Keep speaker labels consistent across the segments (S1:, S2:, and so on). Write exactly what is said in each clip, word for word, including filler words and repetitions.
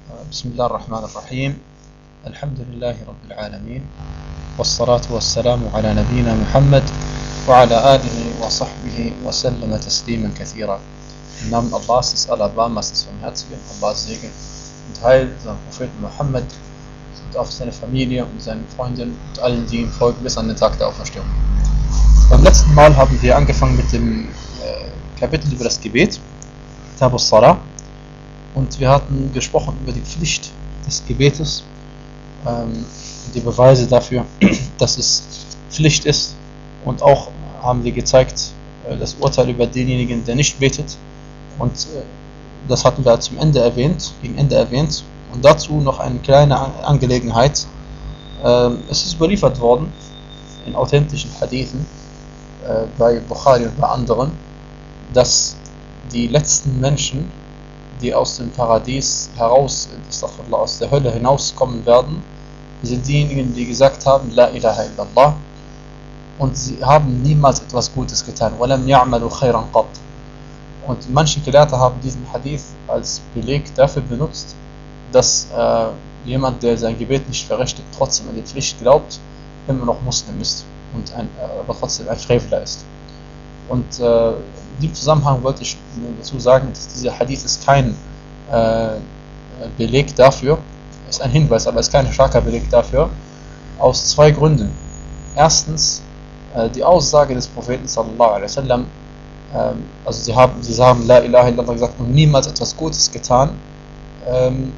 S1: بسم الله الرحمن الرحيم. الحمد لله رب العالمين، والصلاة والسلام على نبينا محمد وعلى آله وصحبه وسلم تسليما كثيرا. Im Namen Allahs ist Allah barmherzig vom Herzigen, Allahs Segen und Heil seinem Propheten Mohammed und auf seine Familie und seinen Freunden und allen, die ihm folgen, bis an den Tag der Auferstehung. Beim letzten Mal haben wir angefangen mit dem äh, Kapitel über das Gebet, Kitab as-Salah, und wir hatten gesprochen über die Pflicht des Gebetes, ähm, die Beweise dafür, dass es Pflicht ist, und auch haben wir gezeigt, äh, das Urteil über denjenigen, der nicht betet, und äh, das hatten wir zum Ende erwähnt, gegen Ende erwähnt, und dazu noch eine kleine Angelegenheit. Äh, es ist überliefert worden in authentischen Hadithen äh, bei Bukhari und bei anderen, dass die letzten Menschen, die aus dem Paradies heraus, aus der Hölle hinauskommen werden, sind diejenigen, die gesagt haben, La ilaha illallah, und sie haben niemals etwas Gutes getan. وَلَمْ يَعْمَلُوا خَيْرًا قَطْ. Und manche Gelehrte haben diesen Hadith als Beleg dafür benutzt, dass äh, jemand, der sein Gebet nicht verrichtet, trotzdem an die Pflicht glaubt, immer noch Muslim ist und ein, äh, aber trotzdem ein Frevler ist. Und äh, in diesem Zusammenhang wollte ich dazu sagen, dass dieser Hadith ist kein äh, Beleg dafür, ist ein Hinweis, aber ist kein starker Beleg dafür, aus zwei Gründen. Erstens, äh, die Aussage des Propheten sallallahu alaihi wasallam, äh, also sie haben, sie haben La ilaha illallah gesagt und niemals etwas Gutes getan, ähm,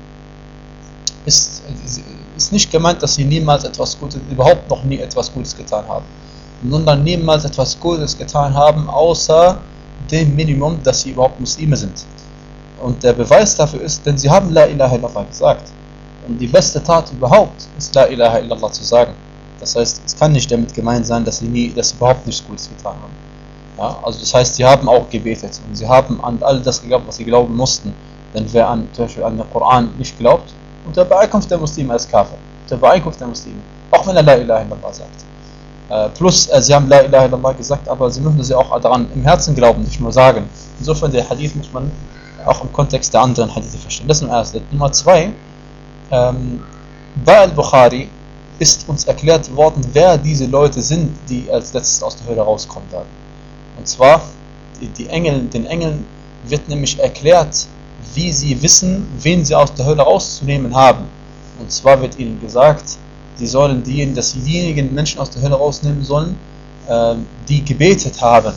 S1: ist, ist nicht gemeint, dass sie niemals etwas Gutes, überhaupt noch nie etwas Gutes getan haben, sondern niemals etwas Gutes getan haben, außer dem Minimum, dass sie überhaupt Muslime sind. Und der Beweis dafür ist, denn sie haben La ilaha illallah gesagt. Und die beste Tat überhaupt ist La ilaha illallah zu sagen. Das heißt, es kann nicht damit gemeint sein, dass sie nie, dass sie überhaupt nichts Gutes getan haben. Ja, also das heißt, sie haben auch gebetet und sie haben an all das geglaubt, was sie glauben mussten. Denn wer an, zum Beispiel an den Koran nicht glaubt, unter Beeinkunft der Muslime als Kafir, unter Beeinkunft der Muslime, auch wenn er La ilaha illallah sagt. Uh, plus, uh, sie haben La ilaha illallah gesagt, aber sie müssen sie auch daran im Herzen glauben, nicht nur sagen. Insofern, der Hadith muss man auch im Kontext der anderen Hadithe verstehen. Das ist das Erste. Nummer zwei, ähm, bei Al-Bukhari ist uns erklärt worden, wer diese Leute sind, die als letztes aus der Hölle rauskommen werden. Und zwar, die, die Engel, den Engeln wird nämlich erklärt, wie sie wissen, wen sie aus der Hölle rauszunehmen haben. Und zwar wird ihnen gesagt, sie sollen diejenigen, dass sie diejenigen Menschen aus der Hölle rausnehmen sollen, äh, die gebetet haben.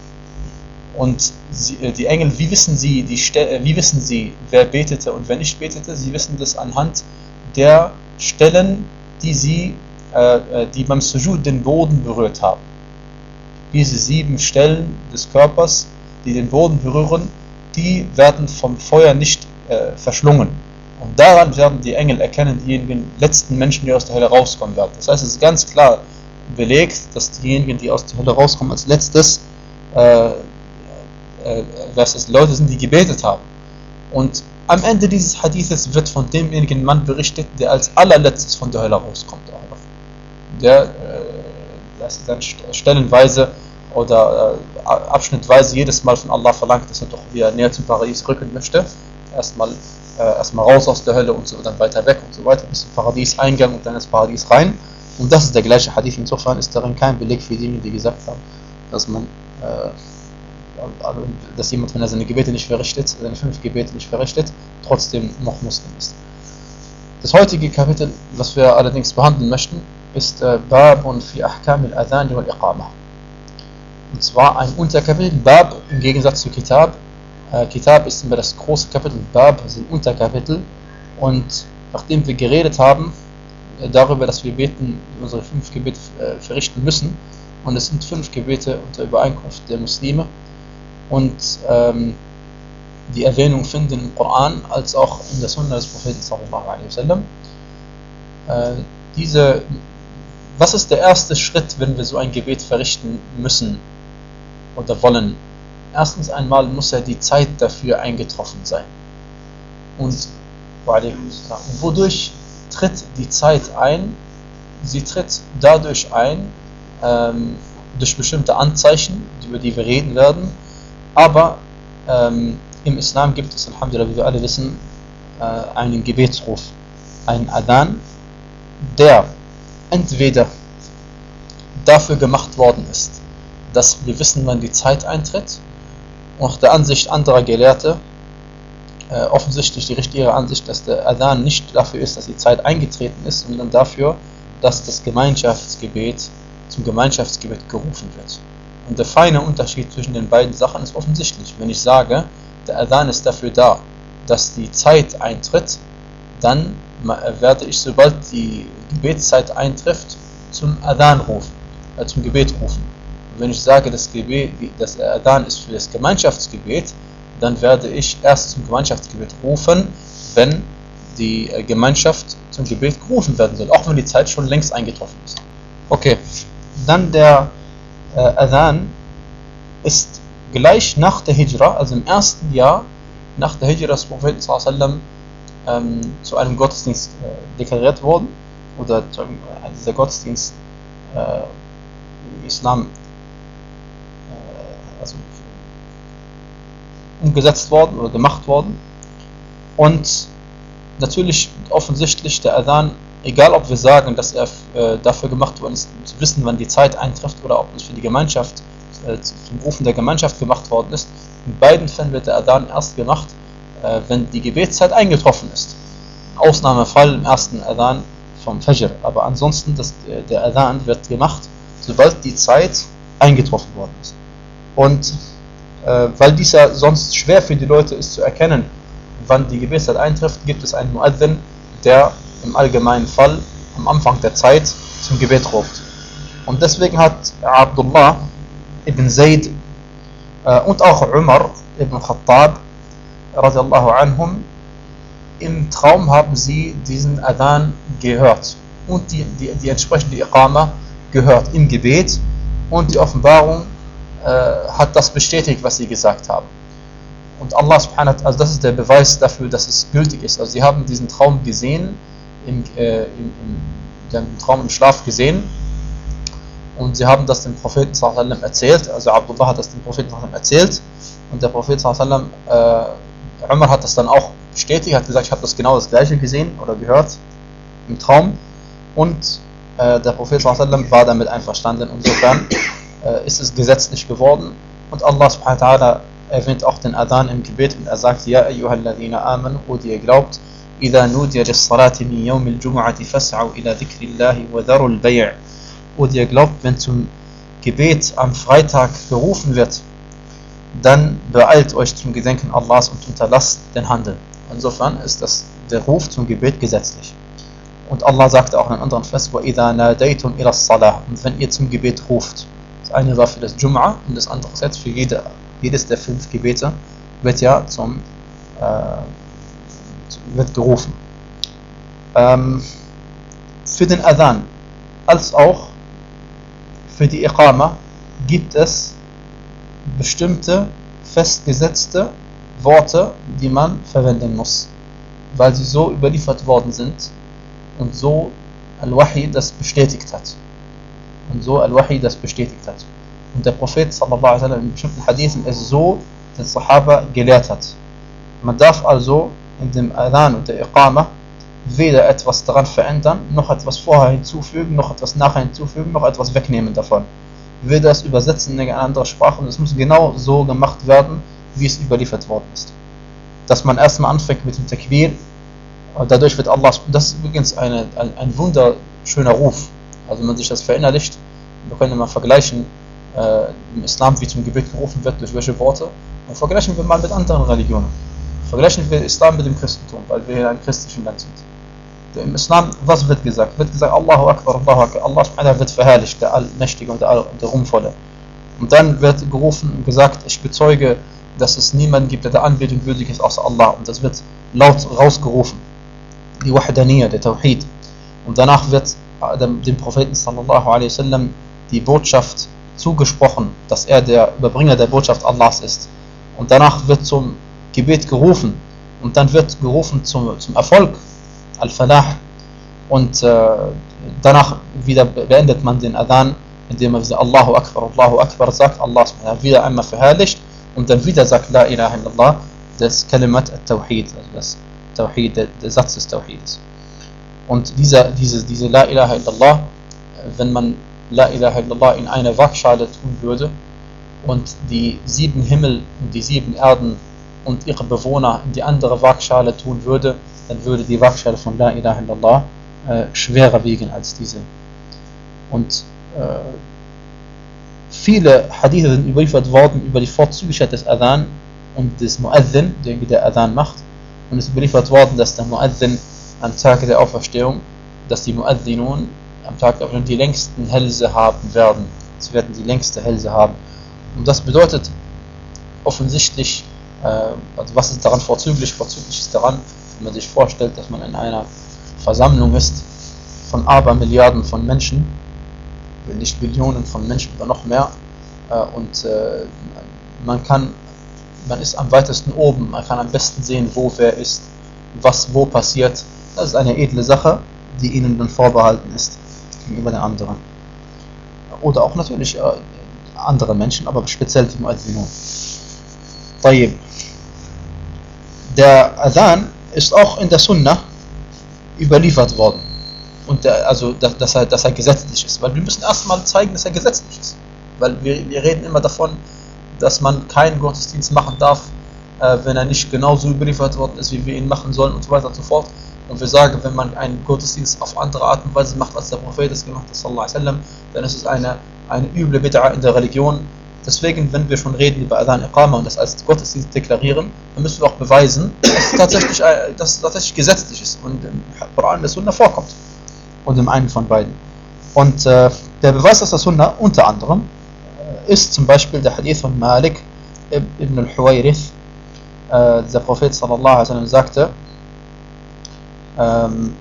S1: Und sie, äh, die Engel, wie wissen sie, die Ste- wie wissen sie, wer betete und wer nicht betete? Sie wissen das anhand der Stellen, die sie, äh, die beim Sujud den Boden berührt haben. Diese sieben Stellen des Körpers, die den Boden berühren, die werden vom Feuer nicht äh, verschlungen. Und daran werden die Engel erkennen, diejenigen letzten Menschen, die aus der Hölle rauskommen werden. Das heißt, es ist ganz klar belegt, dass diejenigen, die aus der Hölle rauskommen, als letztes äh, äh, dass es Leute sind, die gebetet haben. Und am Ende dieses Hadithes wird von demjenigen Mann berichtet, der als allerletztes von der Hölle rauskommt. Der, äh, das ist dann stellenweise oder äh, abschnittweise jedes Mal von Allah verlangt, dass er doch wieder näher zum Paradies rücken möchte. Erstmal erstmal raus aus der Hölle und so, dann weiter weg und so weiter bis zum Paradieseingang und dann ins Paradies rein. Und das ist der gleiche Hadith. Insofern ist darin kein Beleg für diejenigen, die gesagt haben, dass man äh, dass jemand, wenn er seine Gebete nicht verrichtet, seine fünf Gebete nicht verrichtet, trotzdem noch Muslim ist. Das heutige Kapitel, was wir allerdings behandeln möchten, ist äh, Babun fi Ahkam al-Adhan wal Iqamah. Und zwar ein Unterkapitel, Bab im Gegensatz zu Kitab. Uh, Kitab ist immer das große Kapitel, Bab sind Unterkapitel, und nachdem wir geredet haben äh, darüber, dass wir beten, unsere fünf Gebete äh, verrichten müssen, und es sind fünf Gebete unter Übereinkunft der Muslime und ähm, die Erwähnung finden im Koran als auch in der Sunna des Propheten sallallahu alaihi wasallam. Äh, diese, was ist der erste Schritt, wenn wir so ein Gebet verrichten müssen oder wollen? Erstens einmal muss ja die Zeit dafür eingetroffen sein. Und wodurch tritt die Zeit ein? Sie tritt dadurch ein, ähm, durch bestimmte Anzeichen, über die wir reden werden. Aber ähm, im Islam gibt es, Alhamdulillah, wie wir alle wissen, äh, einen Gebetsruf, einen Adhan, der entweder dafür gemacht worden ist, dass wir wissen, wann die Zeit eintritt, und nach der Ansicht anderer Gelehrte äh, offensichtlich die richtige Ansicht, dass der Adhan nicht dafür ist, dass die Zeit eingetreten ist, sondern dafür, dass das Gemeinschaftsgebet zum Gemeinschaftsgebet gerufen wird. Und der feine Unterschied zwischen den beiden Sachen ist offensichtlich. Wenn ich sage, der Adhan ist dafür da, dass die Zeit eintritt, dann werde ich, sobald die Gebetszeit eintrifft, zum Adhan rufen, äh, zum Gebet rufen. Und wenn ich sage, das Gebet, das Adhan ist für das Gemeinschaftsgebet, dann werde ich erst zum Gemeinschaftsgebet rufen, wenn die Gemeinschaft zum Gebet gerufen werden soll, auch wenn die Zeit schon längst eingetroffen ist. Okay, dann der äh, Adhan ist gleich nach der Hijra, also im ersten Jahr nach der Hijra des Propheten sallallahu alaihi wasallam, ähm, zu einem Gottesdienst äh, deklariert worden, oder zu einem, äh, dieser Gottesdienst äh, im Islam äh, also umgesetzt worden oder gemacht worden. Und natürlich offensichtlich der Adhan, egal ob wir sagen, dass er äh, dafür gemacht worden ist, um zu wissen, wann die Zeit eintrifft, oder ob es für die Gemeinschaft, äh, zum Rufen der Gemeinschaft gemacht worden ist, in beiden Fällen wird der Adhan erst gemacht, äh, wenn die Gebetszeit eingetroffen ist. Ausnahmefall im ersten Adhan vom Fajr, aber ansonsten das, der Adhan wird gemacht, sobald die Zeit eingetroffen worden ist. Und äh, weil dies ja sonst schwer für die Leute ist zu erkennen, wann die Gebetszeit eintrifft, gibt es einen Muaddin, der im allgemeinen Fall am Anfang der Zeit zum Gebet ruft. Und deswegen hat Abdullah ibn Zayd äh, und auch Umar ibn Khattab radiallahu anhum, im Traum haben sie diesen Adhan gehört und die, die, die entsprechende Iqama gehört im Gebet, und die Offenbarung äh, hat das bestätigt, was sie gesagt haben. Und Allah subhanahu wa ta'ala, also das ist der Beweis dafür, dass es gültig ist. Also sie haben diesen Traum gesehen, im, äh, im, im, im Traum im Schlaf gesehen, und sie haben das dem Propheten sallallahu alaihi wasallam erzählt. Also Abdullah hat das dem Propheten sallallahu alaihi wasallam erzählt, und der Prophet sallallahu alaihi wasallam, äh, Umar hat das dann auch bestätigt, hat gesagt, ich habe das genau das gleiche gesehen oder gehört im Traum, und äh, der Prophet sallallahu alaihi wasallam war damit einverstanden. Insofern äh, ist es gesetzlich geworden, und Allah subhanahu wa ta'ala erwähnt auch den Adhan im Gebet, und er sagt, ja ayyuhalladhina amanu, o die ihr glaubt, idha nudiya lis-salati min yawmil jumu'ati fas'au ila dhikrillahi wa dharul bay', o die ihr glaubt, wenn zum Gebet am Freitag gerufen wird, dann beeilt euch zum Gedenken Allahs und unterlasst den Handel. Insofern ist das der Ruf zum Gebet gesetzlich. Und Allah sagte auch in einem anderen Vers, وَإِذَا نَادَيْتُمْ إِلَى الصَّلَاةِ, und wenn ihr zum Gebet ruft. Das eine war für das Jum'a, und das andere ist jetzt für jede, jedes der fünf Gebete wird ja zum äh, wird gerufen. Ähm, für den Adhan als auch für die Iqama gibt es bestimmte festgesetzte Worte, die man verwenden muss, weil sie so überliefert worden sind und so Al-Wahi das bestätigt hat. Und so Al-Wahi das bestätigt hat. Und der Prophet sallallahu alaihi wasallam in bestimmten Hadithen es so den Sahaba gelehrt hat. Man darf also in dem Adhan und der Iqama weder etwas daran verändern, noch etwas vorher hinzufügen, noch etwas nachher hinzufügen, noch etwas wegnehmen davon. Weder das übersetzen in eine andere Sprache, und es muss genau so gemacht werden, wie es überliefert worden ist. Dass man erstmal anfängt mit dem Takbir, und dadurch wird Allah, das ist übrigens eine, ein, ein wunderschöner Ruf, also wenn man sich das verinnerlicht, wir können mal vergleichen, äh, im Islam wie zum Gebet gerufen wird, durch welche Worte, und vergleichen wir mal mit anderen Religionen. Vergleichen wir Islam mit dem Christentum, weil wir in einem christlichen Land sind. Im Islam, was wird gesagt? Wird gesagt, Allahu Akbar, Allahu Akbar, Allah subhanahu wa ta'ala wird verherrlicht, der Allmächtige und der, All der Ruhmvolle. Und dann wird gerufen und gesagt, ich bezeuge, dass es niemanden gibt, der der Anbetung würdig ist, außer Allah. Und das wird laut rausgerufen. Die Wahdaniyya, der Tawhid. Und danach wird dem, dem Propheten sallallahu alaihi wasallam die Botschaft zugesprochen, dass er der Überbringer der Botschaft Allahs ist. Und danach wird zum Gebet gerufen. Und dann wird gerufen zum, zum Erfolg, Al-Falah. Und äh, danach wieder beendet man den Adhan, indem man Allahu Akbar, Allahu Akbar sagt, Allah wieder einmal verherrlicht, und dann wieder sagt La ilaha illallah, das Kalimat al-Tawhid, also das Tawhid, der, der Satz des Tawhides. Und dieser, diese, diese La ilaha illallah, wenn man La ilaha illallah in eine Waagschale tun würde und die sieben Himmel und die sieben Erden und ihre Bewohner in die andere Waagschale tun würde, dann würde die Waagschale von La ilaha illallah äh, schwerer wiegen als diese. Und äh, viele Hadithe sind überliefert worden über die Vorzüglichkeit des Adhan und des Muazzin, der der Adhan macht. Und es ist überliefert worden, dass der Muazzin am Tag der Auferstehung, dass die Muazzinun am Tag der Auferstehung die längsten Hälse haben werden. Sie werden die längste Hälse haben. Und das bedeutet offensichtlich, äh, also was ist daran vorzüglich? Vorzüglich ist daran, wenn man sich vorstellt, dass man in einer Versammlung ist von Abermilliarden von Menschen, wenn nicht Millionen von Menschen oder noch mehr, äh, und äh, man kann, man ist am weitesten oben, man kann am besten sehen, wo wer ist, was wo passiert. Das ist eine edle Sache, die ihnen dann vorbehalten ist gegenüber den anderen. Oder auch natürlich äh, andere Menschen, aber speziell die Muazzinun. طيب. Der Adhan ist auch in der Sunnah überliefert worden. Und der, also, dass, dass, er, dass er gesetzlich ist. Weil wir müssen erstmal zeigen, dass er gesetzlich ist. Weil wir, wir reden immer davon, dass man keinen Gottesdienst machen darf, äh, wenn er nicht genauso überliefert worden ist, wie wir ihn machen sollen und so weiter und so fort. Und wir sagen, wenn man einen Gottesdienst auf andere Art und Weise macht, als der Prophet es gemacht hat, sallallahu alaihi wasallam, dann ist es eine, eine üble Bid'a in der Religion. Deswegen, wenn wir schon reden über Adhan Iqama und das als Gottesdienst deklarieren, dann müssen wir auch beweisen, dass es tatsächlich, dass es tatsächlich gesetzlich ist und im Koran der Sunna vorkommt. Und im einen von beiden. Und äh, der Beweis aus der Sunna unter anderem äh, ist zum Beispiel der Hadith von Malik ibn al-Huwayrith. Äh, der Prophet sallallahu alaihi wasallam sagte, ähm,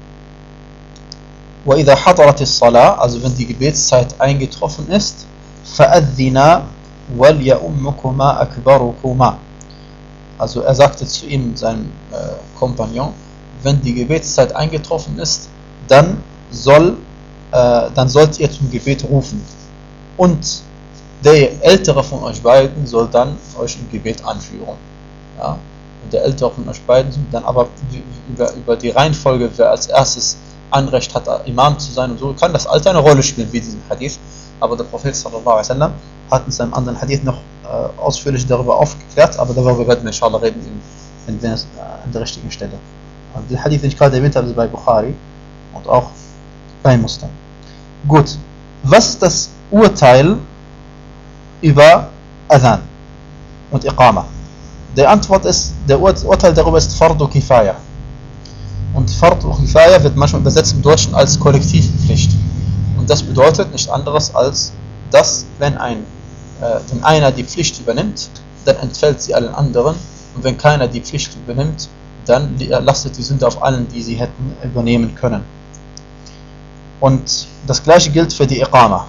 S1: وَإِذَا حَضَرَتِ الصَّلَاةِ, also wenn die Gebetszeit eingetroffen ist, فَأَذِّنَا وَلْيَأُمُّكُمَا أَكْبَرُكُمَا. Also er sagte zu ihm, seinem äh, Kompagnon, wenn die Gebetszeit eingetroffen ist, dann soll, äh, dann sollt ihr zum Gebet rufen. Und der Ältere von euch beiden soll dann euch im Gebet anführen. Ja? Und der Ältere von euch beiden soll dann aber über, über die Reihenfolge, wer als erstes Anrecht hat, Imam zu sein und so, kann das Alter eine Rolle spielen, wie diesen Hadith. Aber der Prophet sallallahu alaihi wasallam hat in seinem anderen Hadith noch äh, ausführlich darüber aufgeklärt, aber darüber werden wir inshallah reden in, in, der, in der richtigen Stelle. Und der Hadith, den ich gerade erwähnt habe, ist bei Bukhari und auch bei Muslim. Gut, was ist das Urteil über Adhan und Iqama? Die Antwort ist, der Ur Urteil darüber ist Fardu Kifaya. Und Fardu Kifaya wird manchmal übersetzt im Deutschen als Kollektivpflicht. Und das bedeutet nichts anderes als, dass wenn, ein, äh, wenn einer die Pflicht übernimmt, dann entfällt sie allen anderen. Und wenn keiner die Pflicht übernimmt, dann lastet die Sünde auf allen, die sie hätten übernehmen können. Und das gleiche gilt für die Iqama.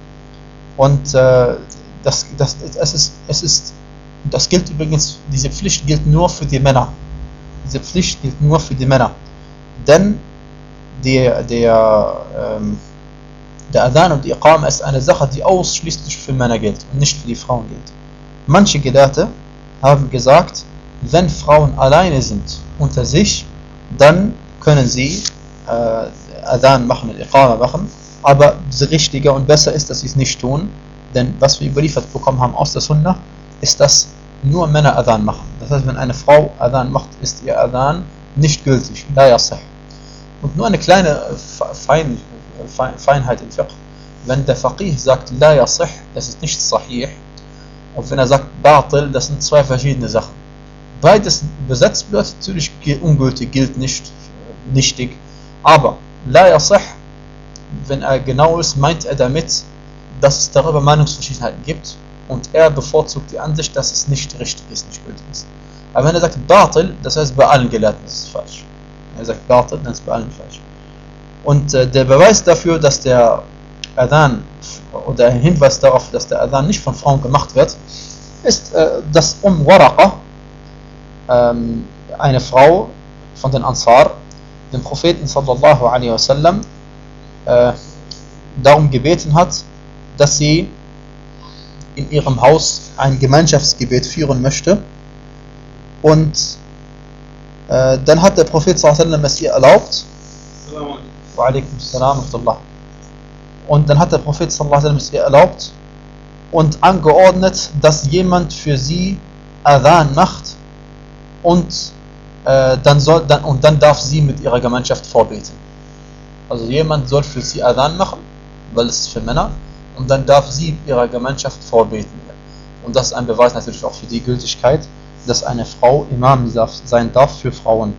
S1: Und äh, das, das, es ist, es ist, das gilt übrigens, diese Pflicht gilt nur für die Männer. Diese Pflicht gilt nur für die Männer. Denn der, der, ähm, der Adhan und die Iqama ist eine Sache, die ausschließlich für Männer gilt und nicht für die Frauen gilt. Manche Gelehrte haben gesagt, wenn Frauen alleine sind unter sich, dann können sie äh, Adhan machen und Iqama machen, aber richtiger und besser ist, dass sie es nicht tun, denn was wir überliefert bekommen haben aus der Sunnah, ist, dass nur Männer Adhan machen. Das heißt, wenn eine Frau Adhan macht, ist ihr Adhan nicht gültig, la yasih. Und nur eine kleine Fein, Feinheit im Fiqh, wenn der Faqih sagt la yasih, das ist nicht sahih, und wenn er sagt batil, das sind zwei verschiedene Sachen. Beides übersetzt wird, natürlich ungültig, gilt nicht, nichtig, aber la yasih, wenn er genau ist, meint er damit, dass es darüber Meinungsverschiedenheiten gibt und er bevorzugt die Ansicht, dass es nicht richtig ist, nicht gültig ist. Aber wenn er sagt batil, das heißt bei allen Gelehrten ist es falsch. Wenn er sagt batil, dann ist es bei allen falsch. Und äh, der Beweis dafür, dass der Adhan oder ein Hinweis darauf, dass der Adhan nicht von Frauen gemacht wird, ist, äh, dass Um Waraqa, ähm, eine Frau von den Ansar, den Propheten sallallahu alaihi wasallam äh, darum gebeten hat, dass sie in ihrem Haus ein Gemeinschaftsgebet führen möchte und Äh, dann hat der Prophet sallallahu alaihi wasallam es ihr erlaubt. Wa alaikum assalam wa rahmatullah. Und dann hat der Prophet sallallahu alaihi wasallam es ihr erlaubt und angeordnet, dass jemand für sie Adhan macht und, äh, dann soll, dann, und dann darf sie mit ihrer Gemeinschaft vorbeten. Also jemand soll für sie Adhan machen, weil es ist für Männer, und dann darf sie mit ihrer Gemeinschaft vorbeten. Und das ist ein Beweis natürlich auch für die Gültigkeit, dass eine Frau Imam sein darf für Frauen.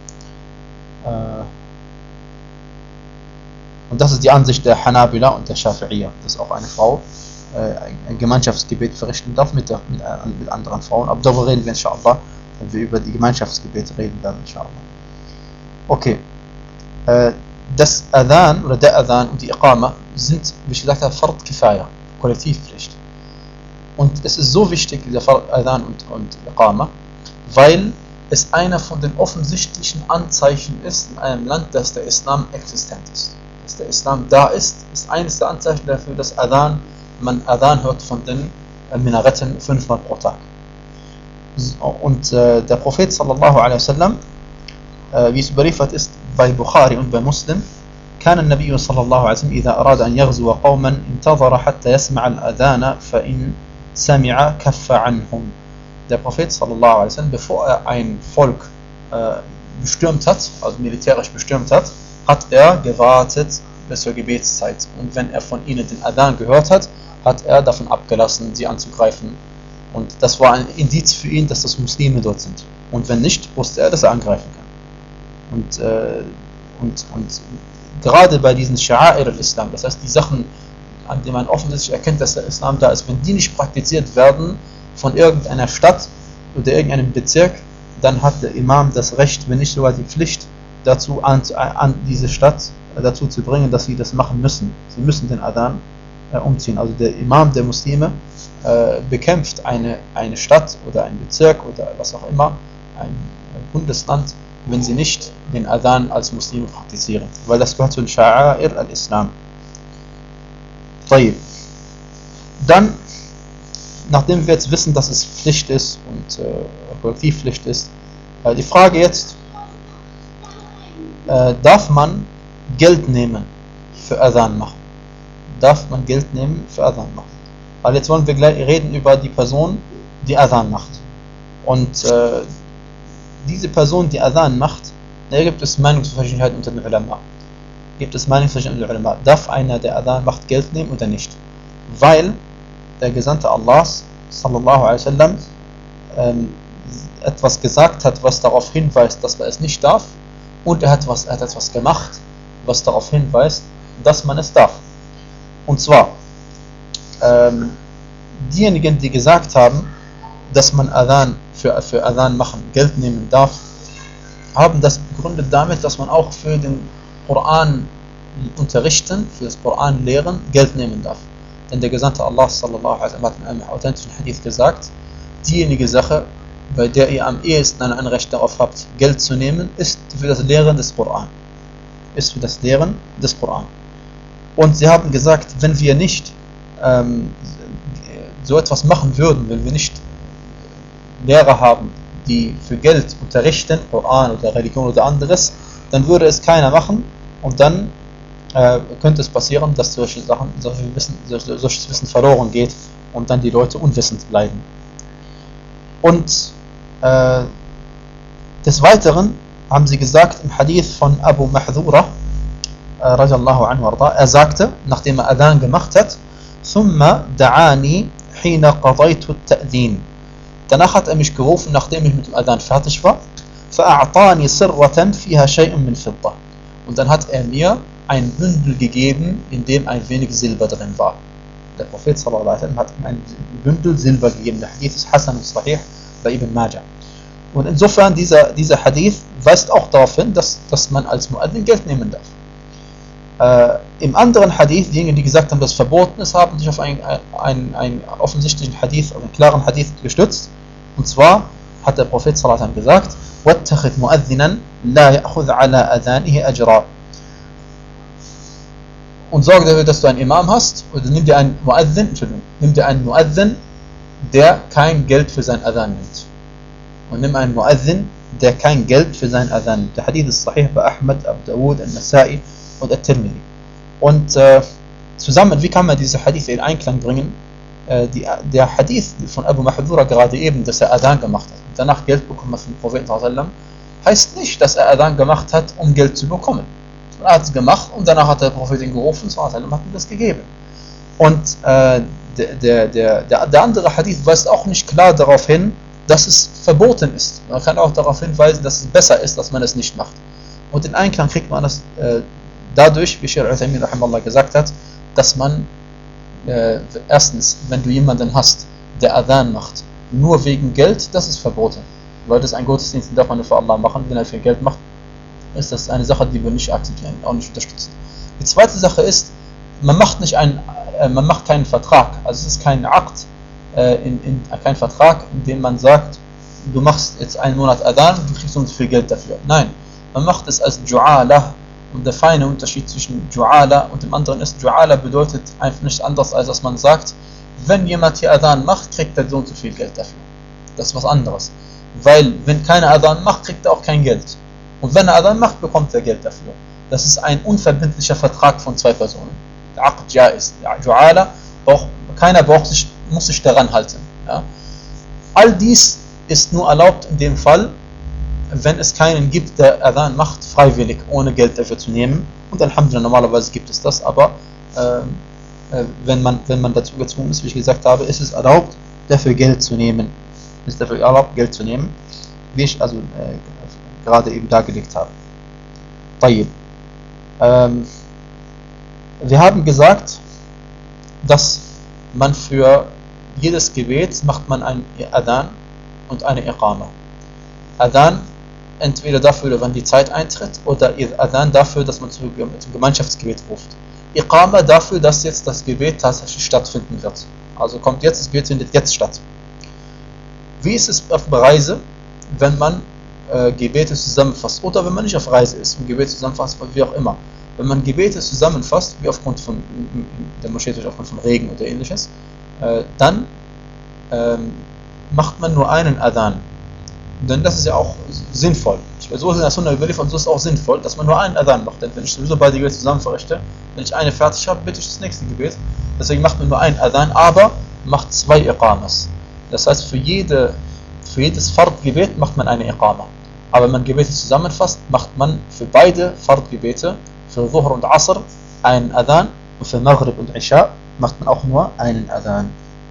S1: Und das ist die Ansicht der Hanabila und der Shafi'iyya, dass auch eine Frau ein Gemeinschaftsgebet verrichten darf mit, der, mit, mit anderen Frauen. Aber darüber reden wir inshallah, wenn wir über die Gemeinschaftsgebete reden werden inshallah. Okay. Das Adhan oder der Adhan und die Iqama sind, wie ich gesagt habe, Fard Kifaya, Kollektivpflicht. Und es ist so wichtig, dieser Adhan und, und Iqama, weil es einer von den offensichtlichen Anzeichen ist in einem Land, dass der Islam existent ist. Dass der Islam da ist, ist eines der Anzeichen dafür, dass Adhan, man Adhan hört von den Minaretten fünfmal pro Tag. Und äh, der Prophet sallallahu alaihi wasallam, äh, wie es überliefert ist bei Bukhari und bei Muslim, كان النبي صلى الله عليه وسلم إذا أراد أن يغزو قوما انتظر حتى يسمع الأذان فإن سمع كف عنهم. Der Prophet sallallahu alaihi wasallam, bevor er ein Volk äh, bestürmt hat, also militärisch bestürmt hat, hat er gewartet bis zur Gebetszeit. Und wenn er von ihnen den Adhan gehört hat, hat er davon abgelassen, sie anzugreifen. Und das war ein Indiz für ihn, dass das Muslime dort sind. Und wenn nicht, wusste er, dass er angreifen kann. Und, äh, und, und gerade bei diesen Sha'air al-Islam, das heißt die Sachen, an denen man offensichtlich erkennt, dass der Islam da ist, wenn die nicht praktiziert werden von irgendeiner Stadt oder irgendeinem Bezirk, dann hat der Imam das Recht, wenn nicht sogar die Pflicht, dazu an, an diese Stadt dazu zu bringen, dass sie das machen müssen. Sie müssen den Adhan äh, umziehen. Also der Imam der Muslime äh, bekämpft eine, eine Stadt oder ein Bezirk oder was auch immer, ein, ein Bundesland, wenn sie nicht den Adhan als Muslime praktizieren. Weil das gehört zu den Sha'air al-Islam. Dann, nachdem wir jetzt wissen, dass es Pflicht ist und äh, Kollektivpflicht ist, äh, die Frage jetzt, äh, darf man Geld nehmen für Adhan machen? Darf man Geld nehmen für Adhan machen? Weil jetzt wollen wir gleich reden über die Person, die Adhan macht. Und äh, diese Person, die Adhan macht, da gibt es Meinungsverschiedenheiten unter den Ulama. Gibt es Meinungsverschiedenheiten unter den Ulama. Darf einer, der Adhan macht, Geld nehmen oder nicht? Weil der Gesandte Allahs, sallallahu alaihi wasallam, ähm, etwas gesagt hat, was darauf hinweist, dass man es nicht darf, und er hat, was, er hat etwas gemacht, was darauf hinweist, dass man es darf. Und zwar, ähm, diejenigen, die gesagt haben, dass man Adhan für, für Adhan machen, Geld nehmen darf, haben das begründet damit, dass man auch für den Koran unterrichten, für das Koran lehren, Geld nehmen darf. Denn der Gesandte Allah sallallahu alaihi wasallam hat in einem authentischen Hadith gesagt, diejenige Sache, bei der ihr am ehesten ein Anrecht darauf habt, Geld zu nehmen, ist für das Lehren des Koran. Ist für das Lehren des Koran. Und sie haben gesagt, wenn wir nicht ähm, so etwas machen würden, wenn wir nicht Lehrer haben, die für Geld unterrichten, Koran oder Religion oder anderes, dann würde es keiner machen und dann äh, könnte es passieren, dass solche Sachen, solche Wissen, solches Wissen verloren geht und dann die Leute unwissend bleiben. Und äh, des Weiteren haben sie gesagt im Hadith von Abu Mahdura, äh, radiallahu anhu arda, er sagte, nachdem er Adhan gemacht hat, ثُمَّ دَعَانِي حِينَ قَضَيْتُ التَّأْذِينَ. Danach hat er mich gerufen, nachdem ich mit dem Adhan fertig war, فَأَعْطَانِي صِرَّةً فِيهَا شَيْءٌ مِّن فِضَّةٍ. Und dann hat er mir ein Bündel gegeben, in dem ein wenig Silber drin war. Der Prophet sallallahu alaihi wasallam hat ihm ein Bündel Silber gegeben. Der Hadith ist Hasan und Sahih bei Ibn Majah. Und insofern, dieser, dieser Hadith weist auch darauf hin, dass, dass man als Muaddin Geld nehmen darf. Äh, Im anderen Hadith, diejenigen, die gesagt haben, dass es verboten ist, haben sich auf einen, einen, einen offensichtlichen Hadith, auf einen klaren Hadith gestützt. Und zwar hat der Prophet sallallahu alaihi wasallam gesagt, وَاتَّخِذْ مُؤَذِّنًا لَا يَأْخُذْ عَلَى أَذَانِهِ أَجْرًا. Und sorge dafür, dass du einen Imam hast, oder nimm dir einen Muaddin, Entschuldigung, nimm dir einen Muaddin, der kein Geld für sein Adhan nimmt. Und nimm einen Muaddin, der kein Geld für seinen Adhan nimmt. Der Hadith ist sahih bei Ahmad, Abu Dawud, Al-Nasa'i und Al-Tirmidhi. Und äh, zusammen, wie kann man diese Hadith in Einklang bringen? Äh, die, der Hadith von Abu Mahdura gerade eben, dass er Adhan gemacht hat und danach Geld bekommen hat von Propheten sallallahu alaihi wasallam, heißt nicht, dass er Adhan gemacht hat, um Geld zu bekommen. Er hat es gemacht und danach hat der Prophet ihn gerufen sallallahu alaihi wasallam, hat ihm das gegeben. Und äh, der, der, der, der, der andere Hadith weist auch nicht klar darauf hin, dass es verboten ist. Man kann auch darauf hinweisen, dass es besser ist, dass man es nicht macht. Und in Einklang kriegt man das äh, dadurch, wie Sheikh Al-Uthaymin rahimahullah gesagt hat, dass man äh, erstens, wenn du jemanden hast, der Adhan macht, nur wegen Geld, das ist verboten. Weil das ein Gottesdienst, den darf man nur für Allah machen. Wenn er viel Geld macht, ist das eine Sache, die wir nicht akzeptieren, auch nicht unterstützen. Die zweite Sache ist, man macht nicht einen, äh, man macht keinen Vertrag. Also es ist kein Akt, äh, in, in, kein Vertrag, in dem man sagt, du machst jetzt einen Monat Adhan, du kriegst uns viel Geld dafür. Nein, man macht es als Ju'ala. Und der feine Unterschied zwischen Ju'ala und dem anderen ist, Ju'ala bedeutet einfach nichts anderes, als dass man sagt, wenn jemand hier Adhan macht, kriegt er so und so viel Geld dafür. Das ist was anderes. Weil, wenn keiner Adhan macht, kriegt er auch kein Geld. Und wenn er Adhan macht, bekommt er Geld dafür. Das ist ein unverbindlicher Vertrag von zwei Personen. Der Aqd Jaiz. Ju'ala, keiner braucht sich, muss sich daran halten. Ja? All dies ist nur erlaubt in dem Fall, wenn es keinen gibt, der Adhan macht, freiwillig, ohne Geld dafür zu nehmen. Und Alhamdulillah, normalerweise gibt es das, aber äh, äh, wenn, man, wenn man dazu gezwungen ist, wie ich gesagt habe, ist es erlaubt, dafür Geld zu nehmen. Ist dafür erlaubt, Geld zu nehmen, wie ich also äh, gerade eben dargelegt habe. Tayyib. Ähm, wir haben gesagt, dass man für jedes Gebet macht man ein Adhan und eine Iqama. Adhan entweder dafür, wenn die Zeit eintritt, oder Adhan dafür, dass man zum Gemeinschaftsgebet ruft. Iqama dafür, dass jetzt das Gebet tatsächlich stattfinden wird. Also kommt jetzt, das Gebet findet jetzt statt. Wie ist es auf Reise, wenn man äh, Gebete zusammenfasst, oder wenn man nicht auf Reise ist und Gebete zusammenfasst, wie auch immer. Wenn man Gebete zusammenfasst, wie aufgrund von der Moschee, aufgrund von Regen oder ähnliches, äh, dann äh, macht man nur einen Adhan. Denn das ist ja auch sinnvoll. So ist in der Sunna überliefert und so ist es auch sinnvoll, dass man nur einen Adhan macht. Denn wenn ich sowieso beide Gebete zusammen verrichte, wenn ich eine fertig habe, bitte ich das nächste Gebet. Deswegen macht man nur einen Adhan, aber macht zwei Iqamas. Das heißt, für, jede, für jedes Fard-Gebet macht man eine Iqama. Aber wenn man Gebete zusammenfasst, macht man für beide Fard-Gebete, für Dhuhr und Asr, einen Adhan und für Maghrib und Isha macht man auch nur einen Adhan.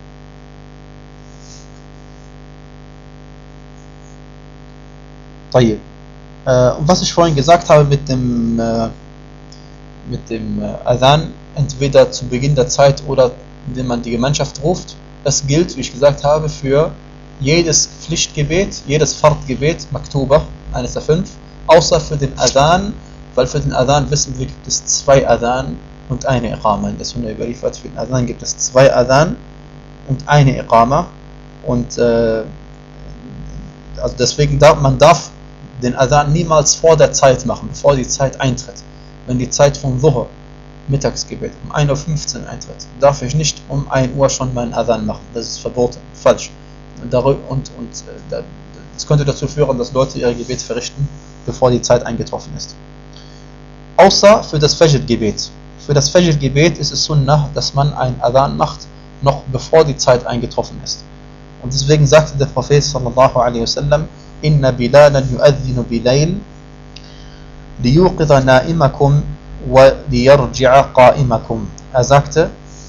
S1: Tayyib. Äh, und was ich vorhin gesagt habe mit dem, äh, mit dem äh, Adhan, entweder zu Beginn der Zeit oder indem man die Gemeinschaft ruft, das gilt, wie ich gesagt habe, für jedes Pflichtgebet, jedes Fardgebet, Maktuba, eines der fünf, außer für den Adhan, weil für den Adhan wissen wir, gibt es zwei Adhan und eine Iqama. In der Sunna überliefert, für den Adhan gibt es zwei Adhan und eine Iqama. Und äh, also deswegen darf man darf den Adhan niemals vor der Zeit machen, bevor die Zeit eintritt. Wenn die Zeit von Dhuhr, Mittagsgebet, um ein Uhr fünfzehn eintritt, darf ich nicht um ein Uhr schon meinen Adhan machen. Das ist verboten, falsch. Und, und, und das könnte dazu führen, dass Leute ihre Gebet verrichten, bevor die Zeit eingetroffen ist. Außer für das Fajr-Gebet. Für das Fajr-Gebet ist es Sunnah, dass man einen Adhan macht, noch bevor die Zeit eingetroffen ist. Und deswegen sagte der Prophet sallallahu alaihi wasallam: Inna Bilalan yu'adhinu bilayl liyuqidha na'imakum wa liyarji'a qa'imakum. Er sagte,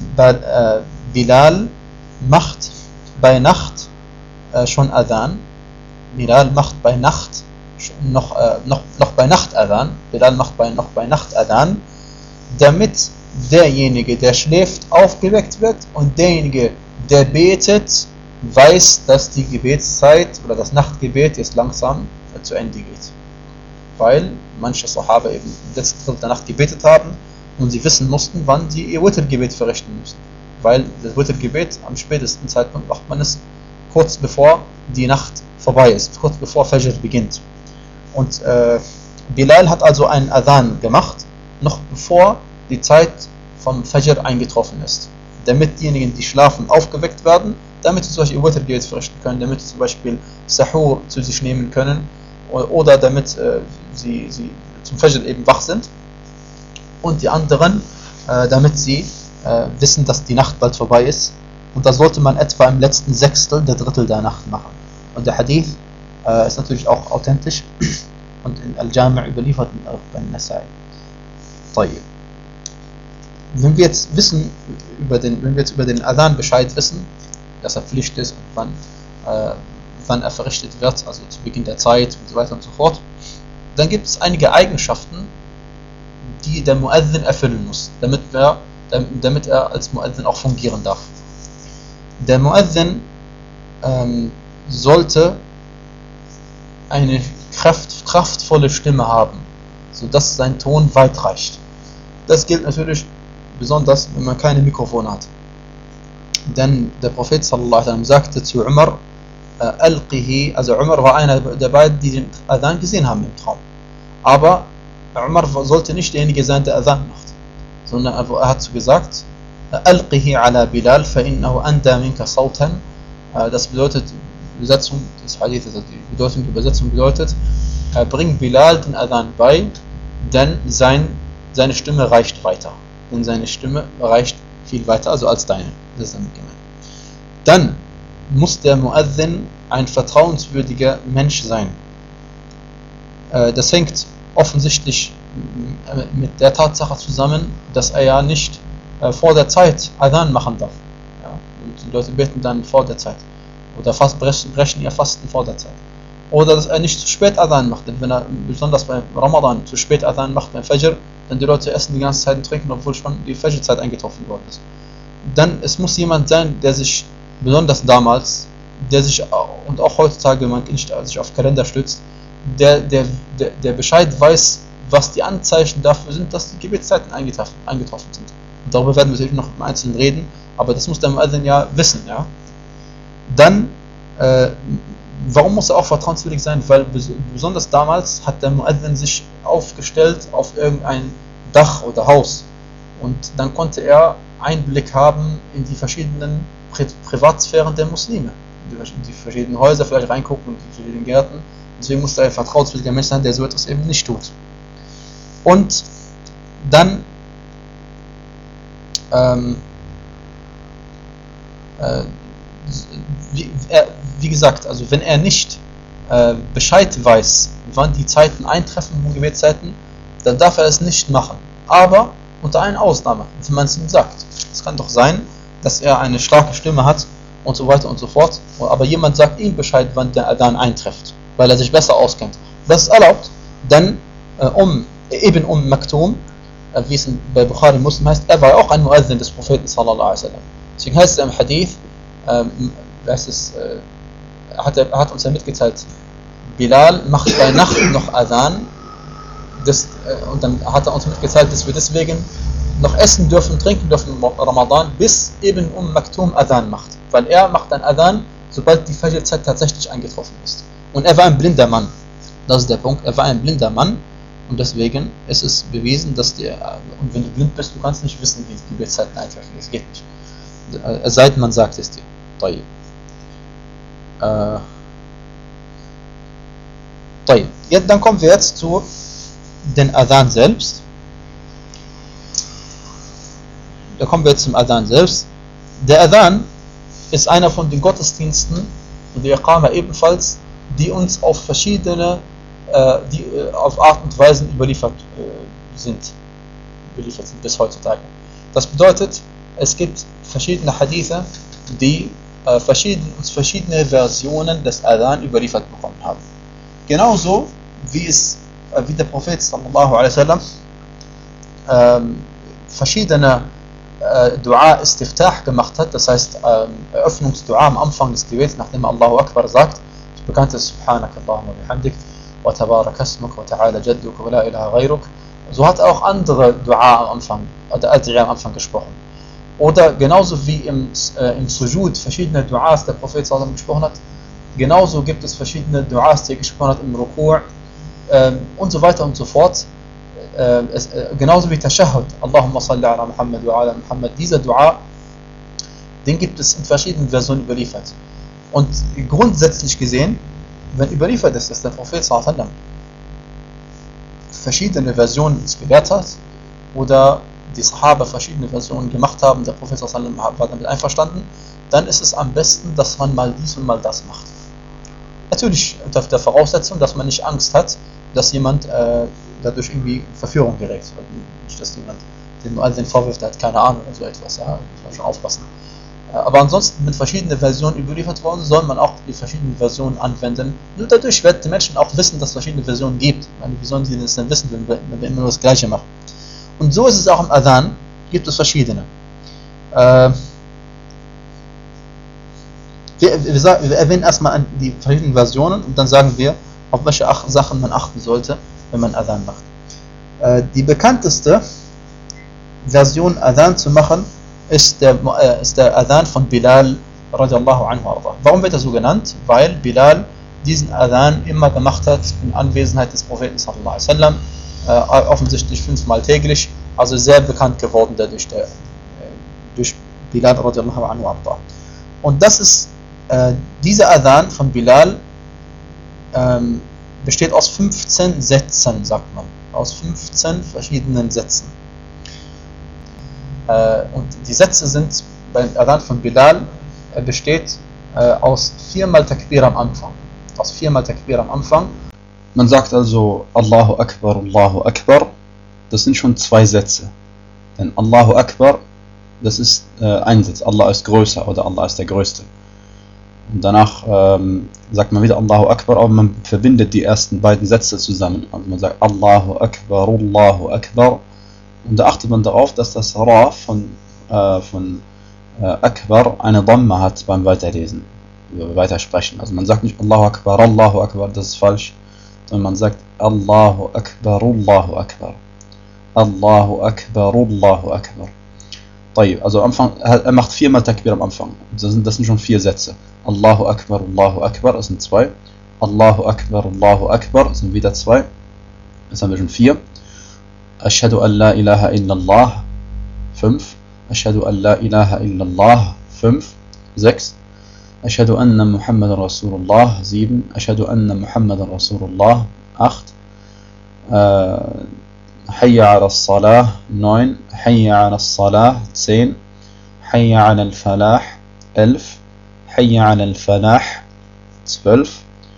S1: Bilal macht bei Nacht äh, schon Adhan. Bilal macht bei Nacht noch, äh, noch, noch bei Nacht Adhan. Bilal macht bei, noch bei Nacht Adhan, damit derjenige, der schläft, aufgeweckt wird und derjenige, der betet, weiß, dass die Gebetszeit oder das Nachtgebet jetzt langsam zu Ende geht. Weil manche Sahaba eben im letzten Drittel der Nacht gebetet haben und sie wissen mussten, wann sie ihr Witr-Gebet verrichten müssen. Weil das Witr-Gebet am spätesten Zeitpunkt macht man es kurz bevor die Nacht vorbei ist, kurz bevor Fajr beginnt. Und äh, Bilal hat also einen Adhan gemacht, noch bevor die Zeit vom Fajr eingetroffen ist. Damit diejenigen, die schlafen, aufgeweckt werden, damit sie zum Beispiel ihr Witr-Gebet verrichten können, damit sie zum Beispiel Sahur zu sich nehmen können, oder damit äh, sie, sie zum Fajr eben wach sind, und die anderen, äh, damit sie äh, wissen, dass die Nacht bald vorbei ist. Und das sollte man etwa im letzten Sechstel der Drittel der Nacht machen. Und der Hadith äh, ist natürlich auch authentisch und in Al-Jami' überliefert und auch bei Nasai. Wenn wir jetzt wissen über den, wenn wir jetzt über den Adhan Bescheid wissen, dass er Pflicht ist und wann, äh, wann er verrichtet wird, also zu Beginn der Zeit und so weiter und so fort, dann gibt es einige Eigenschaften, die der Muezzin erfüllen muss, damit er, damit er als Muezzin auch fungieren darf. Der Muezzin ähm, sollte eine kraft, kraftvolle Stimme haben, sodass sein Ton weit reicht. Das gilt natürlich besonders, wenn man keine Mikrofone hat. Denn der Prophet sallallahu alaihi wasallam sagte zu Umar, äh, Alqihi, also Umar war einer der beiden, die den Adhan gesehen haben im Traum. Aber Umar sollte nicht derjenige sein, der Adhan macht, sondern er hat so gesagt, Alqihi ala Bilal, fa innahu anda minka sawtan. Das bedeutet, Übersetzung des Hadiths, also die Bedeutung der Übersetzung bedeutet, bring Bilal den Adhan bei, denn sein, seine Stimme reicht weiter. Denn seine Stimme reicht viel weiter, also als deine. Das ist damit gemeint. Dann muss der Muezzin ein vertrauenswürdiger Mensch sein. Das hängt offensichtlich mit der Tatsache zusammen, dass er ja nicht vor der Zeit Adhan machen darf. Ja? Und die Leute beten dann vor der Zeit. Oder fast brechen, brechen ihr Fasten vor der Zeit. Oder dass er nicht zu spät Adhan macht. Denn wenn er besonders bei Ramadan zu spät Adhan macht beim Fajr, dann die Leute essen die ganze Zeit und trinken, obwohl schon die Fajr-Zeit eingetroffen worden ist. Dann es muss jemand sein, der sich besonders damals, der sich und auch heutzutage, man nicht sich auf Kalender stützt, der, der, der, der Bescheid weiß, was die Anzeichen dafür sind, dass die Gebetszeiten eingetroffen, eingetroffen sind. Und darüber werden wir natürlich noch im Einzelnen reden, aber das muss der Muezzin ja wissen. Ja? Dann, äh, warum muss er auch vertrauenswürdig sein? Weil besonders damals hat der Muezzin sich aufgestellt auf irgendein Dach oder Haus. Und dann konnte er Einblick haben in die verschiedenen Pri Privatsphären der Muslime. In die verschiedenen Häuser vielleicht reingucken und die verschiedenen Gärten. Deswegen muss er ein vertrauenswürdiger Mensch sein, der so etwas eben nicht tut. Und dann ähm, äh, wie, er, wie gesagt, also wenn er nicht äh, Bescheid weiß, wann die Zeiten eintreffen, die Gebetszeiten, dann darf er es nicht machen. Aber unter einer Ausnahme, wenn man es ihm sagt. Es kann doch sein, dass er eine starke Stimme hat und so weiter und so fort, aber jemand sagt ihm Bescheid, wann der Adhan eintrifft, weil er sich besser auskennt. Das ist erlaubt, denn äh, um, eben um Maktum, äh, wie es bei Bukhari Muslim heißt, er war auch ein Muezzin des Propheten sallallahu alaihi wasallam. Deswegen heißt es im Hadith, ähm, es ist, äh, hat er hat uns ja mitgeteilt, Bilal macht bei Nacht noch Adhan, das, äh, und dann hat er uns mitgeteilt, dass wir deswegen noch essen dürfen, trinken dürfen im Ramadan, bis eben um Maktum Adhan macht. Weil er macht ein Adhan, sobald die Fajr-Zeit tatsächlich eingetroffen ist. Und er war ein blinder Mann. Das ist der Punkt. Er war ein blinder Mann und deswegen ist es bewiesen, dass der, und wenn du blind bist, du kannst nicht wissen, wie die Gebetszeiten eintreffen. Das geht nicht. Es sei denn, man sagt es dir. Äh, jetzt, dann kommen wir jetzt zu den Adhan selbst. Da kommen wir jetzt zum Adhan selbst. Der Adhan ist einer von den Gottesdiensten und die Iqama ebenfalls, die uns auf verschiedene, äh, die äh, auf Art und Weisen überliefert äh, sind, überliefert sind bis heutzutage. Das bedeutet, es gibt verschiedene Hadithe, die äh, verschiedene, uns verschiedene Versionen des Adhan überliefert bekommen haben. Genauso wie es, äh, wie der Prophet sallallahu alaihi wasallam ähm, verschiedene äh, Dua Istiftah gemacht hat, das heißt ähm, Eröffnungsdua am Anfang des Gebets, nachdem er Allahu Akbar sagt, das bekannte Subhanaka Allahumma bihamdik wa tabarak asmuk wa ta'ala jadduk wa la ilaha ghayruk. So hat er auch andere Dua am Anfang, oder Ad'a am Anfang gesprochen. Oder genauso wie im, äh, im Sujud verschiedene Duas der Prophet sallallahu alaihi wasallam gesprochen hat, genauso gibt es verschiedene Duas, die er gesprochen hat im Ruku' äh, und so weiter und so fort. Äh, es, äh, genauso wie Tashahhud, Allahumma salli ala Muhammad wa ala Muhammad. Dieser Dua, den gibt es in verschiedenen Versionen überliefert. Und grundsätzlich gesehen wenn überliefert ist, dass der Prophet sallallahu alaihi wasallam verschiedene Versionen gelehrt hat oder die Sahaba verschiedene Versionen gemacht haben, der Prophet sallallahu alaihi wasallam war damit einverstanden, dann ist es am besten, dass man mal dies und mal das macht. Natürlich unter der Voraussetzung, dass man nicht Angst hat, dass jemand äh, dadurch irgendwie in Verführung gerät. Nicht, dass jemand den Muazzin vorwirft, der hat keine Ahnung oder so etwas. Ja, muss man schon aufpassen. Äh, aber ansonsten mit verschiedenen Versionen überliefert worden, soll man auch die verschiedenen Versionen anwenden. Nur dadurch werden die Menschen auch wissen, dass es verschiedene Versionen gibt. Meine, wie sollen sie das denn wissen, wenn wir, wenn wir immer nur das Gleiche machen? Und so ist es auch im Adhan, gibt es verschiedene. Äh, wir, wir, sagen, wir erwähnen erstmal die verschiedenen Versionen und dann sagen wir, auf welche Ach- Sachen man achten sollte, wenn man Adhan macht. Äh, die bekannteste Version Adhan zu machen ist der, äh, ist der Adhan von Bilal radiallahu anhu arda. Warum wird er so genannt? Weil Bilal diesen Adhan immer gemacht hat in Anwesenheit des Propheten sallallahu alaihi wasallam, äh, offensichtlich fünfmal täglich, also sehr bekannt geworden dadurch, der, äh, durch Bilal radiallahu anhu arda. Und das ist äh, dieser Adhan von Bilal ähm, besteht aus fünfzehn Sätzen, sagt man, aus fünfzehn verschiedenen Sätzen. Äh, und die Sätze sind beim Adhan von Bilal äh, besteht äh, aus viermal Takbir am Anfang. Aus viermal Takbir am Anfang.
S2: Man sagt also Allahu Akbar, Allahu Akbar, das sind schon zwei Sätze. Denn Allahu Akbar, das ist äh, ein Satz, Allah ist größer oder Allah ist der Größte. Und danach ähm, sagt man wieder Allahu Akbar, aber man verbindet die ersten beiden Sätze zusammen. Also man sagt Allahu Akbar, Allahu Akbar. Und da achtet man darauf, dass das Ra von, äh, von äh, Akbar eine Dhamma hat beim Weiterlesen, Weitersprechen. Also man sagt nicht Allahu Akbar, Allahu Akbar, das ist falsch, sondern man sagt Allahu Akbar, Allahu Akbar. Allahu Akbar, Allahu Akbar. Also am Anfang, er macht viermal Takbir am Anfang. Das sind, das sind schon vier Sätze. Allahu Akbar, Allahu Akbar, das sind zwei. Allahu Akbar, Allahu Akbar, das sind wieder zwei. Das haben wir schon vier. Ashhadu an la ilaha illallah, fünf. Ashhadu an la ilaha illallah, fünf. Sechs. Ashhadu anna Muhammadan Rasulullah, sieben. Ashhadu anna Muhammadan Rasulullah, acht. Äh, Hayya ala al-Salah, neun. Hayya ala al-Salah, zehn. Hayya ala al-Falah, elf. Hayya ala al-Falah, zwölf.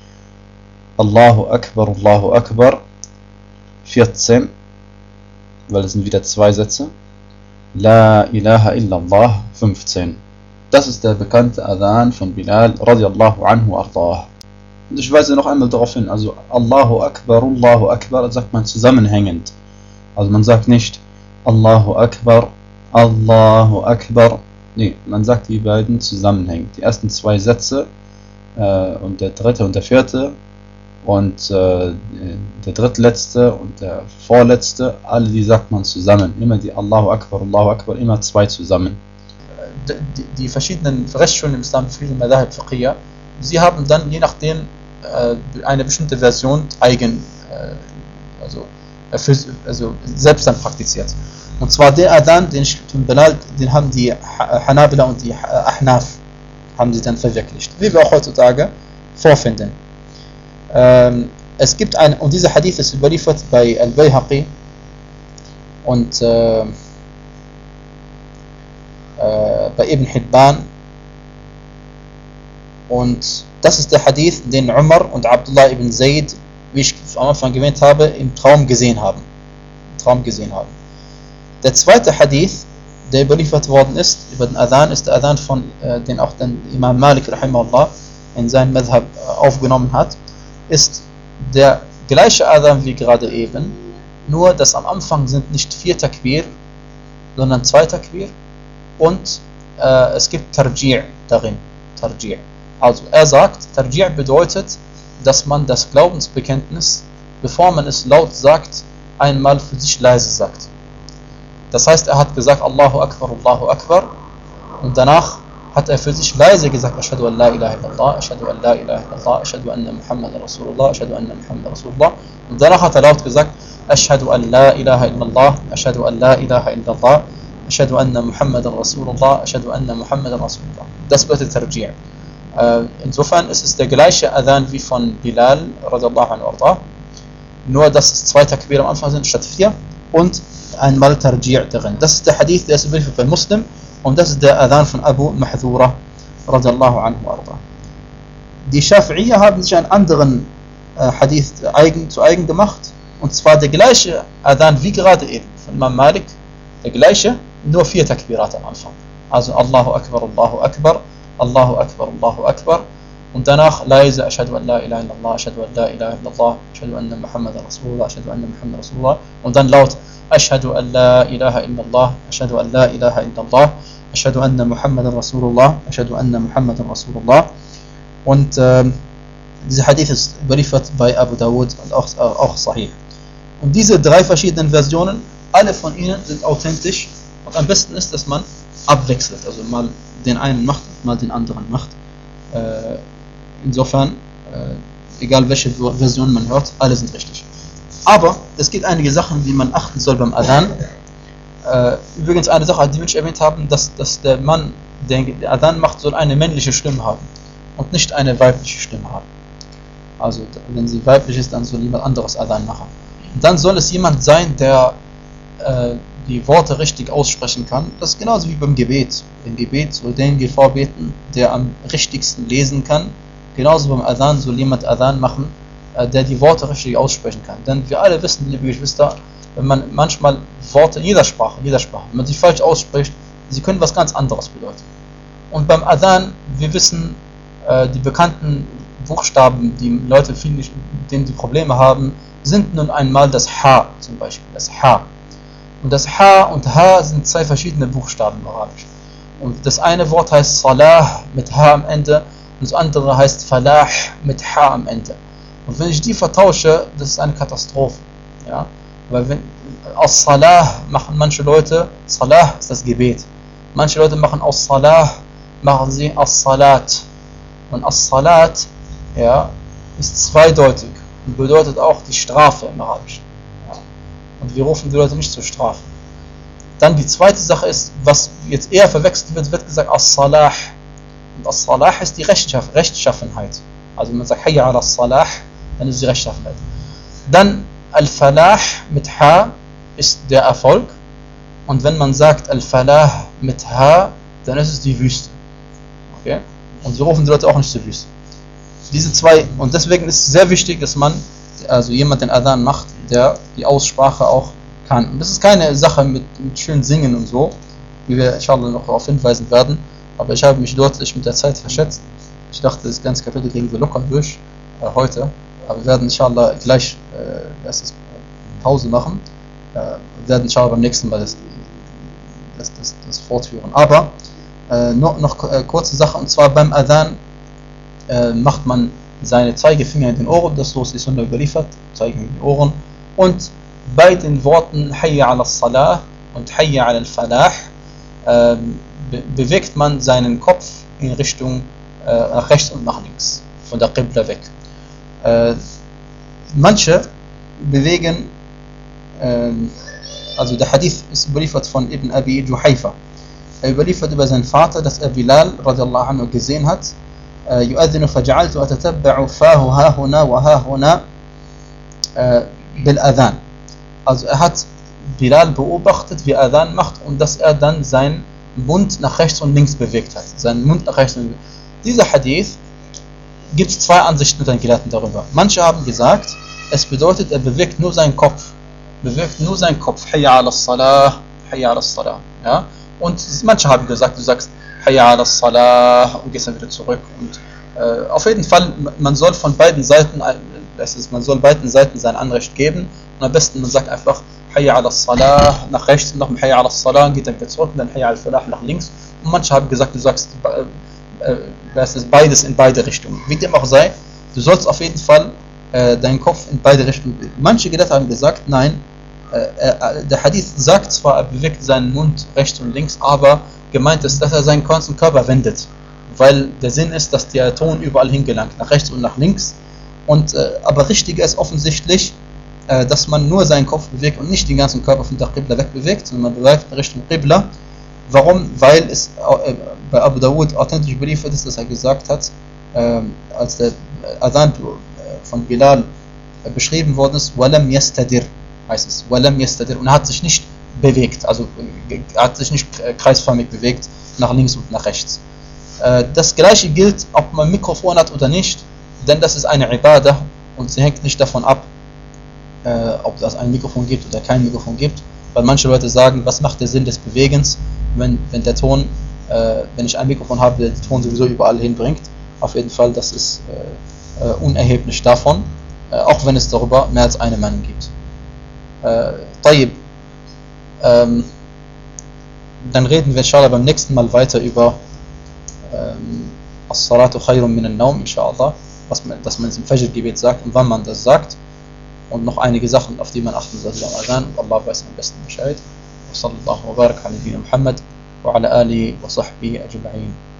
S2: Allahu Akbar, Allahu Akbar, vierzehn. Weil es sind wieder zwei Sätze. La ilaha illallah, fünfzehn. Das ist der bekannte Adhan von Bilal radiallahu anhu ardah. Und ich weise noch einmal darauf hin, also Allahu Akbar, Allahu Akbar, das sagt man zusammenhängend. Also man sagt nicht Allahu Akbar, Allahu Akbar. Nee, man sagt die beiden zusammenhängend. Die ersten zwei Sätze äh, und der dritte und der vierte und äh, der drittletzte und der vorletzte, alle die sagt man zusammen. Immer die Allahu Akbar, Allahu Akbar, immer zwei zusammen.
S1: Die, die verschiedenen Rechtsschulen im Islam, verschiedene Madhab Fiqhiyya, sie haben dann je nachdem äh, eine bestimmte Version eigen, äh, also, äh, für, also selbst dann praktiziert. Und zwar der Adhan, den von Bilal, den haben die Hanabila und die Ahnaf haben sie dann verwirklicht, wie wir auch heutzutage vorfinden. Ähm, es gibt ein, und dieser Hadith ist überliefert bei Al-Bayhaqi und äh, äh, bei Ibn Hibban, und das ist der Hadith, den Umar und Abdullah ibn Zayd, wie ich am Anfang erwähnt habe, im Traum gesehen haben. Im Traum gesehen haben. Der zweite Hadith, der überliefert worden ist über den Adhan, ist der Adhan von, äh, den auch den Imam Malik rahimahullah in seinem Madhab aufgenommen hat, ist der gleiche Adhan wie gerade eben, nur dass am Anfang sind nicht vier Takbir, sondern zwei Takbir und äh, es gibt Tarji' darin. Tarji'. Also er sagt, Tarji' bedeutet, dass man das Glaubensbekenntnis, bevor man es laut sagt, einmal für sich leise sagt. Das heißt, er hat gesagt Allahu Akbar, Allahu Akbar, und danach hat er für sich leise gesagt Ashhadu an la ilaha illallah, Ashhadu an la ilaha illallah, Ashhadu anna Muhammadan Rasulullah, Ashhadu anna Muhammadan Rasulullah, und danach hat er laut gesagt Ashhadu an la ilaha illallah, Ashhadu an la ilaha illallah, Ashhadu anna Muhammadan Rasulullah, Ashhadu anna Muhammadan Rasulullah. Das bedeutet Tarji'. Äh, insofern ist es der gleiche Adhan wie von Bilal radiallahu anhu arda, nur dass es zwei Takbir am Anfang sind statt vier und einmal Tarji' darin. Das ist der Hadith, der ist überliefert bei Muslim und das ist der Adhan von Abu Mahdhura radiallahu anhu arda. Die Schafi'iyya haben sich einen anderen äh, Hadith eigen, zu eigen gemacht und zwar der gleiche Adhan wie gerade eben von Imam Malik, der gleiche, nur vier Takbirat am Anfang. Also Allahu Akbar, Allahu Akbar, Allahu Akbar, Allahu Akbar und danach leise Ashhadu an la ilaha illallah, Ashhadu an la ilaha illallah, Ashhadu anna Muhammadan Rasulullah, Ashhadu anna Muhammadan Rasulullah und dann laut Ashhadu an la ilaha illallah, Ashhadu an la ilaha illallah, Ashhadu anna Muhammadan Rasulullah, Ashhadu anna Muhammadan Rasulullah und ähm, dieser Hadith ist überliefert bei Abu Dawud und auch, äh, auch sahih. Und diese drei verschiedenen Versionen, alle von ihnen sind authentisch und am besten ist, dass man abwechselt, also mal den einen macht und mal den anderen macht. Äh, insofern, äh, egal welche Version man hört, alle sind richtig. Aber es gibt einige Sachen, die man achten soll beim Adhan. Äh, übrigens eine Sache, die wir nicht erwähnt haben, dass, dass der Mann, der den Adhan macht, soll eine männliche Stimme haben und nicht eine weibliche Stimme haben. Also wenn sie weiblich ist, dann soll jemand anderes Adhan machen. Und dann soll es jemand sein, der äh, die Worte richtig aussprechen kann. Das ist genauso wie beim Gebet. Im Gebet soll derjenige vorbeten, der am richtigsten lesen kann. Genauso beim Adhan soll jemand Adhan machen, äh, der die Worte richtig aussprechen kann. Denn wir alle wissen, liebe Geschwister, wenn man manchmal Worte in jeder Sprache, in jeder Sprache, wenn man sie falsch ausspricht, sie können was ganz anderes bedeuten. Und beim Adhan, wir wissen, äh, die bekannten Buchstaben, die Leute, viel nicht, mit denen die Probleme haben, sind nun einmal das H zum Beispiel, das H. Und das H und H sind zwei verschiedene Buchstaben im Arabisch. Und das eine Wort heißt Salah mit H am Ende und das andere heißt Falah mit H am Ende. Und wenn ich die vertausche, das ist eine Katastrophe. Ja? Weil wenn, aus Salah machen manche Leute, Salah ist das Gebet. Manche Leute machen aus Salah, machen sie aus Salat. Und aus Salat, ja, ist zweideutig und bedeutet auch die Strafe im Arabischen. Ja. Und wir rufen die Leute nicht zur Strafe. Dann die zweite Sache ist, was jetzt eher verwechselt wird, wird gesagt As-Salah. Und As-Salah ist die Rechtschaff- Rechtschaffenheit. Also wenn man sagt Hayya ala Salah, dann ist die Rechtschaffenheit. Dann Al-Falah mit H ist der Erfolg. Und wenn man sagt Al-Falah mit H, dann ist es die Wüste. Okay? Und wir rufen die Leute auch nicht zur Wüste. Diese zwei, und deswegen ist es sehr wichtig, dass man, also jemand den Adhan macht, der die Aussprache auch kann. Und das ist keine Sache mit, mit schön Singen und so, wie wir inshallah noch darauf hinweisen werden, aber ich habe mich deutlich mit der Zeit verschätzt. Ich dachte, das ganze Kapitel kriegen wir locker durch äh, heute, aber wir werden inshallah gleich äh, erst Pause machen. Äh, wir werden inshallah beim nächsten Mal das, das, das, das fortführen. Aber äh, noch, noch äh, kurze Sache, und zwar beim Adhan äh, macht man seine Zeigefinger in den Ohren, das so ist die Sunna überliefert, Zeigefinger in den Ohren, und bei den Worten Hayya ala Salah und Hayya ala al-Falah äh, be bewegt man seinen Kopf in Richtung äh, nach rechts und nach links, von der Qibla weg. Äh, manche bewegen, äh, also der Hadith ist überliefert von Ibn Abi Juhayfa. Er überliefert über seinen Vater, dass er Bilal radiallahu anhu gesehen hat, يؤذن فجعلت أتتبع فاه ها هنا وها هنا بالأذان. Also er hat Bilal beobachtet, wie er Adhan macht, und dass er dann seinen Mund nach rechts und links bewegt hat. Seinen Mund nach rechts und links. Dieser Hadith gibt es zwei Ansichten mit den Gelehrten darüber. Manche haben gesagt, es bedeutet, er bewegt nur seinen Kopf. Bewegt nur seinen Kopf. Hayya ala Salah, Hayya ala Salah. Ja? Und manche haben gesagt, du sagst Hayya ala Salah und gehst dann wieder zurück. Und äh, auf jeden Fall, man soll von beiden Seiten, das ist, man soll beiden Seiten sein Anrecht geben. Und am besten, man sagt einfach Hayya ala Salah nach rechts und nach dem Hayya ala Salah, geht dann wieder zurück und dann Hayya al Falah nach links. Und manche haben gesagt, du sagst äh, das ist beides in beide Richtungen. Wie dem auch sei, du sollst auf jeden Fall äh, deinen Kopf in beide Richtungen bewegen. Manche Gelehrte haben gesagt, nein, äh, äh, der Hadith sagt zwar, er bewegt seinen Mund rechts und links, aber gemeint ist, dass er seinen ganzen Körper wendet, weil der Sinn ist, dass der Ton überall hingelangt, nach rechts und nach links. Und, äh, aber richtiger ist offensichtlich, äh, dass man nur seinen Kopf bewegt und nicht den ganzen Körper von der Qibla wegbewegt, sondern man bewegt in Richtung Qibla. Warum? Weil es äh, bei Abu Dawud authentisch überliefert ist, dass er gesagt hat, äh, als der Adhan von Bilal äh, beschrieben worden ist, walam yastadir, heißt es, walam yastadir, und er hat sich nicht bewegt, also er hat sich nicht kreisförmig bewegt, nach links und nach rechts. Äh, das gleiche gilt, ob man ein Mikrofon hat oder nicht, denn das ist eine Ibadah und sie hängt nicht davon ab, äh, ob es ein Mikrofon gibt oder kein Mikrofon gibt, weil manche Leute sagen, was macht der Sinn des Bewegens, wenn, wenn der Ton, äh, wenn ich ein Mikrofon habe, der den Ton sowieso überall hinbringt. Auf jeden Fall, das ist äh, äh, unerheblich davon, äh, auch wenn es darüber mehr als eine Meinung gibt. Äh, Tayyib. Ähm, dann reden wir inshallah beim nächsten Mal weiter über ähm, As-Salatu khayrun min an-Nawm, inshallah, was man, dass man es im Fajr-Gebet sagt und wann man das sagt, und noch einige Sachen, auf die man achten sollte beim Adhan, und Allah weiß am besten Bescheid. Wa sallallahu wa barak ala nabiyyina Muhammad wa ala alihi wa sahbihi ajma'in.